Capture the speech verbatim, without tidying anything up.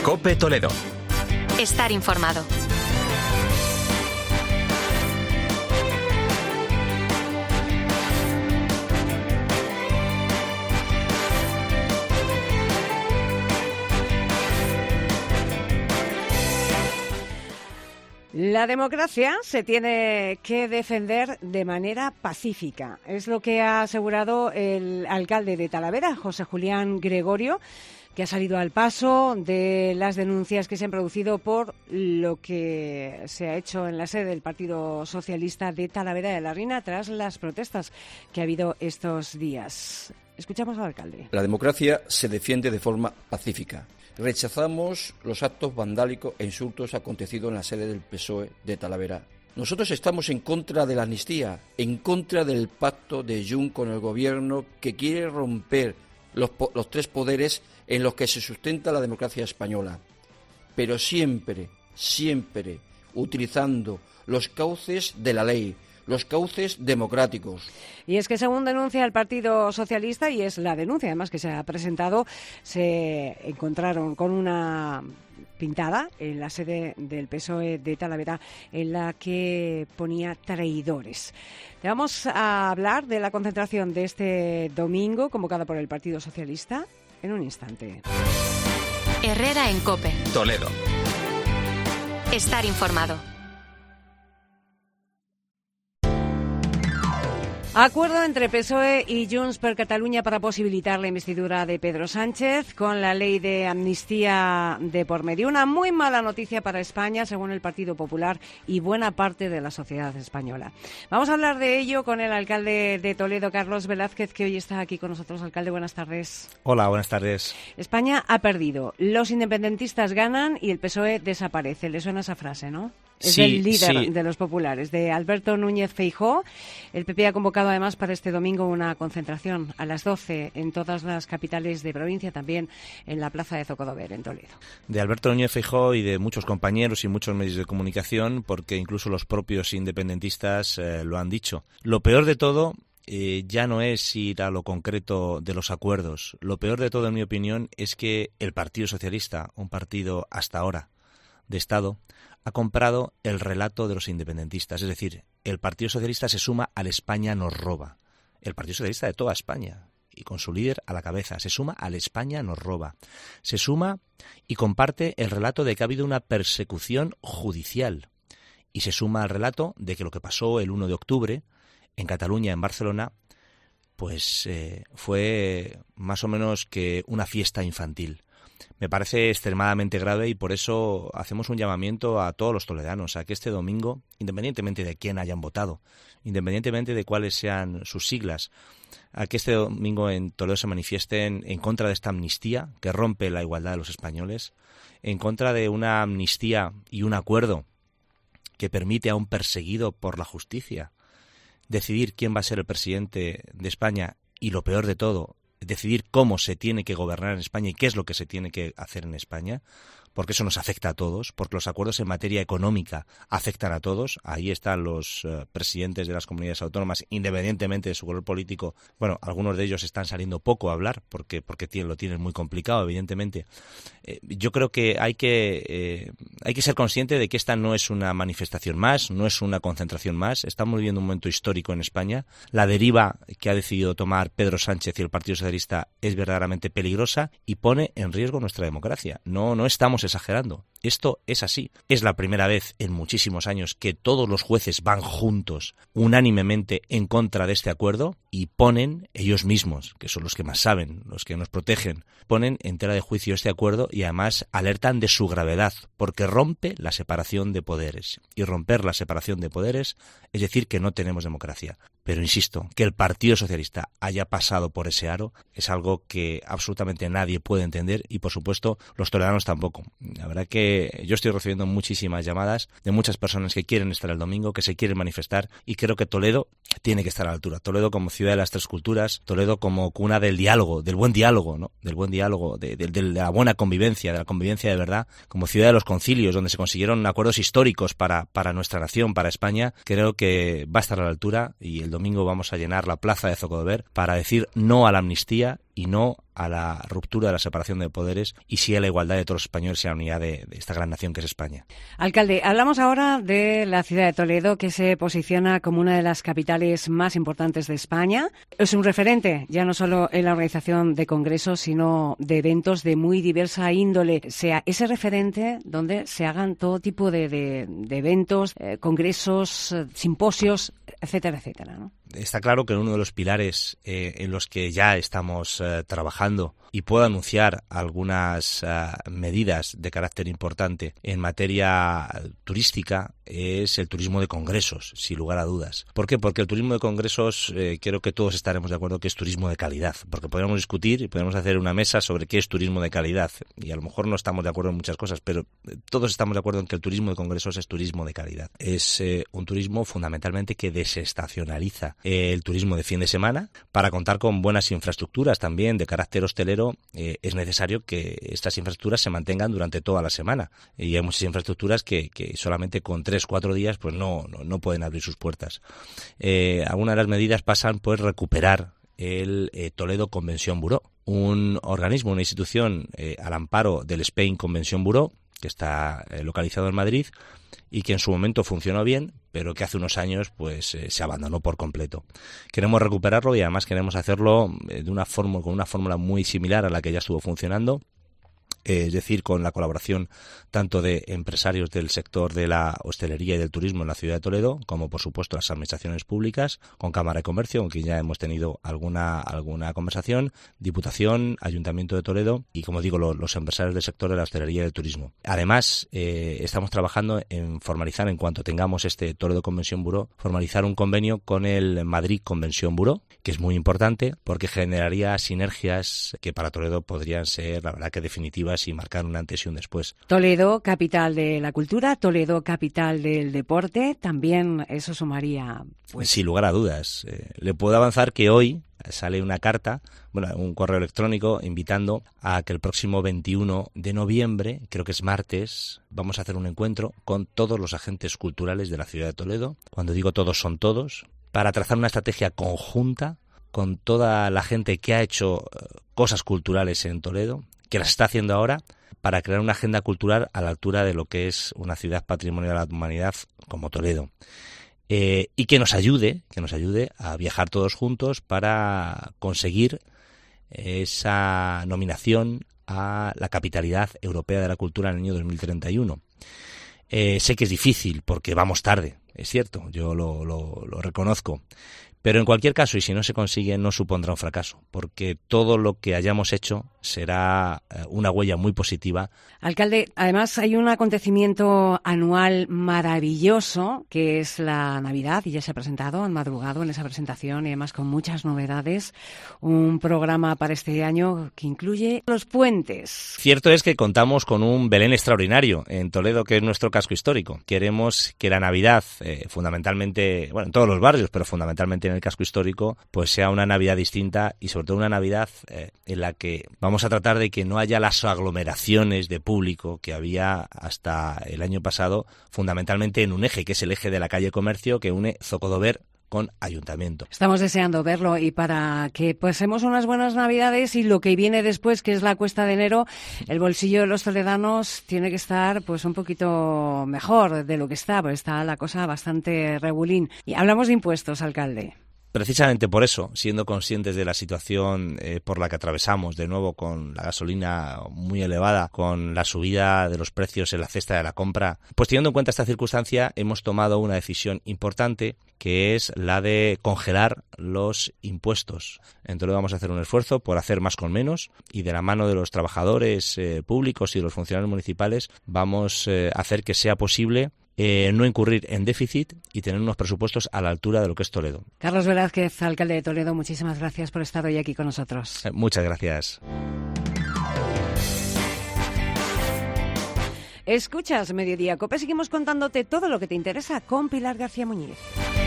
COPE Toledo. Estar informado. La democracia se tiene que defender de manera pacífica. Es lo que ha asegurado el alcalde de Talavera, José Julián Gregorio, que ha salido al paso de las denuncias que se han producido por lo que se ha hecho en la sede del Partido Socialista de Talavera de la Reina tras las protestas que ha habido estos días. Escuchamos al alcalde. La democracia se defiende de forma pacífica. Rechazamos los actos vandálicos e insultos acontecidos en la sede del P S O E de Talavera. Nosotros estamos en contra de la amnistía, en contra del pacto de Junts con el gobierno que quiere romper los, los tres poderes en los que se sustenta la democracia española, pero siempre, siempre utilizando los cauces de la ley, los cauces democráticos. Y es que según denuncia el Partido Socialista, y es la denuncia además que se ha presentado, se encontraron con una pintada en la sede del P S O E de Talavera en la que ponía traidores. Te vamos a hablar de la concentración de este domingo convocada por el Partido Socialista en un instante. Herrera en COPE. Toledo. Estar informado. Acuerdo entre P S O E y Junts per Catalunya para posibilitar la investidura de Pedro Sánchez con la ley de amnistía de por medio. Una muy mala noticia para España, según el Partido Popular y buena parte de la sociedad española. Vamos a hablar de ello con el alcalde de Toledo, Carlos Velázquez, que hoy está aquí con nosotros. Alcalde, buenas tardes. Hola, buenas tardes. España ha perdido, los independentistas ganan y el P S O E desaparece. ¿Le suena esa frase, no? Es sí, el líder sí. de los populares, de Alberto Núñez Feijóo. El P P ha convocado además para este domingo una concentración a las doce en todas las capitales de provincia, también en la plaza de Zocodover, en Toledo. De Alberto Núñez Feijóo y de muchos compañeros y muchos medios de comunicación, porque incluso los propios independentistas eh, lo han dicho. Lo peor de todo eh, ya no es ir a lo concreto de los acuerdos. Lo peor de todo, en mi opinión, es que el Partido Socialista, un partido hasta ahora de Estado, ha comprado el relato de los independentistas. Es decir, el Partido Socialista se suma al España nos roba. El Partido Socialista de toda España, y con su líder a la cabeza, se suma al España nos roba. Se suma y comparte el relato de que ha habido una persecución judicial. Y se suma al relato de que lo que pasó el uno de octubre en Cataluña, en Barcelona, pues eh, fue más o menos que una fiesta infantil. Me parece extremadamente grave y por eso hacemos un llamamiento a todos los toledanos a que este domingo, independientemente de quién hayan votado, independientemente de cuáles sean sus siglas, a que este domingo en Toledo se manifiesten en contra de esta amnistía que rompe la igualdad de los españoles, en contra de una amnistía y un acuerdo que permite a un perseguido por la justicia decidir quién va a ser el presidente de España y, lo peor de todo, decidir cómo se tiene que gobernar en España y qué es lo que se tiene que hacer en España, porque eso nos afecta a todos, porque los acuerdos en materia económica afectan a todos. Ahí están los uh, presidentes de las comunidades autónomas, independientemente de su color político. Bueno, algunos de ellos están saliendo poco a hablar porque porque tienen, lo tienen muy complicado, evidentemente. Eh, yo creo que hay que eh, hay que ser consciente de que esta no es una manifestación más, no es una concentración más. Estamos viviendo un momento histórico en España. La deriva que ha decidido tomar Pedro Sánchez y el Partido Socialista es verdaderamente peligrosa y pone en riesgo nuestra democracia. No, no estamos exagerando. Esto es así. Es la primera vez en muchísimos años que todos los jueces van juntos, unánimemente, en contra de este acuerdo y ponen ellos mismos, que son los que más saben, los que nos protegen, ponen en tela de juicio este acuerdo y además alertan de su gravedad, porque rompe la separación de poderes. Y romper la separación de poderes es decir que no tenemos democracia. Pero insisto, que el Partido Socialista haya pasado por ese aro es algo que absolutamente nadie puede entender y, por supuesto, los toledanos tampoco. La verdad que yo estoy recibiendo muchísimas llamadas de muchas personas que quieren estar el domingo, que se quieren manifestar y creo que Toledo tiene que estar a la altura. Toledo como ciudad de las tres culturas, Toledo como cuna del diálogo, del buen diálogo, ¿no? Del buen diálogo, de, de, de la buena convivencia, de la convivencia de verdad, como ciudad de los concilios, donde se consiguieron acuerdos históricos para, para nuestra nación, para España. Creo que va a estar a la altura y el domingo vamos a llenar la plaza de Zocodover para decir no a la amnistía y no a la ruptura de la separación de poderes y sí a la igualdad de todos los españoles y a la unidad de, de esta gran nación que es España. Alcalde, hablamos ahora de la ciudad de Toledo, que se posiciona como una de las capitales más importantes de España. Es un referente, ya no solo en la organización de congresos, sino de eventos de muy diversa índole. Sea ese referente donde se hagan todo tipo de, de, de eventos, eh, congresos, eh, simposios, etcétera, etcétera, ¿no? Está claro que uno de los pilares eh, en los que ya estamos eh, trabajando, y puedo anunciar algunas uh, medidas de carácter importante en materia turística, es el turismo de congresos, sin lugar a dudas. ¿Por qué? Porque el turismo de congresos, eh, creo que todos estaremos de acuerdo que es turismo de calidad, porque podemos discutir y podemos hacer una mesa sobre qué es turismo de calidad, y a lo mejor no estamos de acuerdo en muchas cosas, pero todos estamos de acuerdo en que el turismo de congresos es turismo de calidad. Es eh, un turismo fundamentalmente que desestacionaliza eh, el turismo de fin de semana. Para contar con buenas infraestructuras también de carácter hostelero, Eh, es necesario que estas infraestructuras se mantengan durante toda la semana, y hay muchas infraestructuras que, que solamente con tres, cuatro días pues no, no, no pueden abrir sus puertas. Eh, algunas de las medidas pasan por recuperar el eh, Toledo Convention Bureau, un organismo, una institución eh, al amparo del Spain Convention Bureau, que está eh, localizado en Madrid y que en su momento funcionó bien, pero que hace unos años pues eh, se abandonó por completo. Queremos recuperarlo y además queremos hacerlo eh, de una forma, con una fórmula muy similar a la que ya estuvo funcionando. Eh, es decir, con la colaboración tanto de empresarios del sector de la hostelería y del turismo en la ciudad de Toledo, como por supuesto las administraciones públicas, con Cámara de Comercio, con quien ya hemos tenido alguna alguna conversación, Diputación, Ayuntamiento de Toledo y, como digo, lo, los empresarios del sector de la hostelería y del turismo. Además, eh, estamos trabajando en formalizar, en cuanto tengamos este Toledo Convention Bureau, formalizar un convenio con el Madrid Convention Bureau, que es muy importante porque generaría sinergias que para Toledo podrían ser, la verdad, que definitivas y marcar un antes y un después. Toledo, capital de la cultura, Toledo, capital del deporte, también eso sumaría... Pues... Sin lugar a dudas. Eh, le puedo avanzar que hoy sale una carta, bueno, un correo electrónico invitando a que el próximo veintiuno de noviembre, creo que es martes, vamos a hacer un encuentro con todos los agentes culturales de la ciudad de Toledo. Cuando digo todos, son todos, para trazar una estrategia conjunta con toda la gente que ha hecho cosas culturales en Toledo, que las está haciendo ahora, para crear una agenda cultural a la altura de lo que es una ciudad patrimonio de la humanidad como Toledo. Eh, y que nos ayude, que nos ayude a viajar todos juntos para conseguir esa nominación a la capitalidad europea de la cultura en el año dos mil treinta y uno. Eh, sé que es difícil porque vamos tarde, es cierto, yo lo, lo, lo reconozco. Pero en cualquier caso, y si no se consigue, no supondrá un fracaso, porque todo lo que hayamos hecho será una huella muy positiva. Alcalde, además hay un acontecimiento anual maravilloso, que es la Navidad, y ya se ha presentado, han madrugado en esa presentación, y además con muchas novedades, un programa para este año que incluye los puentes. Cierto es que contamos con un Belén extraordinario en Toledo, que es nuestro casco histórico. Queremos que la Navidad, eh, fundamentalmente, bueno, en todos los barrios, pero fundamentalmente en el casco histórico, pues sea una Navidad distinta y sobre todo una Navidad eh, en la que vamos a tratar de que no haya las aglomeraciones de público que había hasta el año pasado, fundamentalmente en un eje, que es el eje de la calle Comercio, que une Zocodover con Ayuntamiento. Estamos deseando verlo, y para que pasemos unas buenas Navidades y lo que viene después, que es la cuesta de enero, el bolsillo de los toledanos tiene que estar pues un poquito mejor de lo que está, porque está la cosa bastante regulín. Y hablamos de impuestos, alcalde. Precisamente por eso, siendo conscientes de la situación eh, por la que atravesamos, de nuevo con la gasolina muy elevada, con la subida de los precios en la cesta de la compra, pues teniendo en cuenta esta circunstancia hemos tomado una decisión importante, que es la de congelar los impuestos. Entonces vamos a hacer un esfuerzo por hacer más con menos, y de la mano de los trabajadores eh, públicos y de los funcionarios municipales vamos eh, a hacer que sea posible Eh, no incurrir en déficit y tener unos presupuestos a la altura de lo que es Toledo. Carlos Velázquez, alcalde de Toledo, muchísimas gracias por estar hoy aquí con nosotros. Eh, muchas gracias. Escuchas Mediodía Cope, seguimos contándote todo lo que te interesa con Pilar García Muñiz.